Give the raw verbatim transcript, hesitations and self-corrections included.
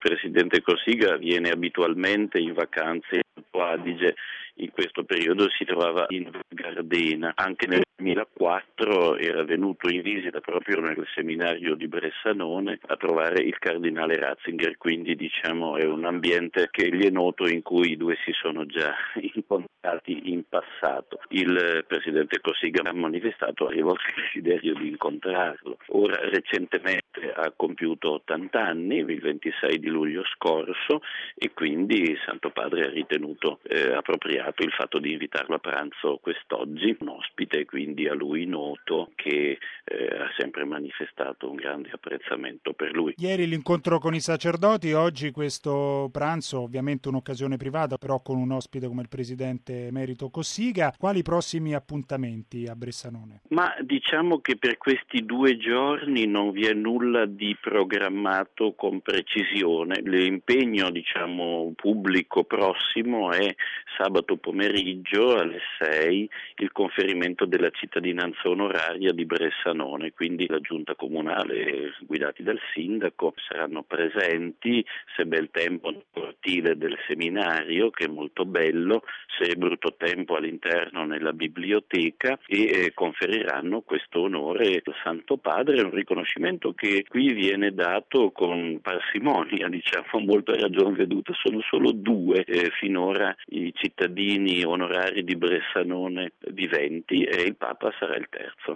presidente Cossiga viene abitualmente in vacanze in Alto Adige. In questo periodo si trovava in Gardena. Anche nel duemilaquattro era venuto in visita proprio nel seminario di Bressanone a trovare il cardinale Ratzinger, quindi diciamo è un ambiente che gli è noto, in cui i due si sono già incontrati in passato. Il presidente Cossiga ha manifestato varie volte il desiderio di incontrarlo. Ora recentemente ha compiuto ottanta anni, il ventisei di luglio scorso, e quindi il Santo Padre ha ritenuto eh, appropriato il fatto di invitarlo a pranzo quest'oggi, un ospite quindi a lui noto che eh, ha sempre manifestato un grande apprezzamento per lui. Ieri l'incontro con i sacerdoti, oggi questo pranzo, ovviamente un'occasione privata, però con un ospite come il presidente emerito Cossiga. Quali prossimi appuntamenti a Bressanone? Ma diciamo che per questi due giorni non vi è nulla di programmato con precisione. L'impegno, diciamo, pubblico prossimo è sabato pomeriggio alle sei il conferimento della cittadinanza onoraria di Bressanone, quindi la giunta comunale guidati dal sindaco saranno presenti, se bel tempo nel cortile del seminario che è molto bello, se è brutto tempo all'interno nella biblioteca, e eh, conferiranno questo onore al Santo Padre, un riconoscimento che qui viene dato con parsimonia, diciamo molto a ragion veduta. Sono solo due eh, finora i cittadini onorari di Bressanone viventi e il Papa sarà il terzo.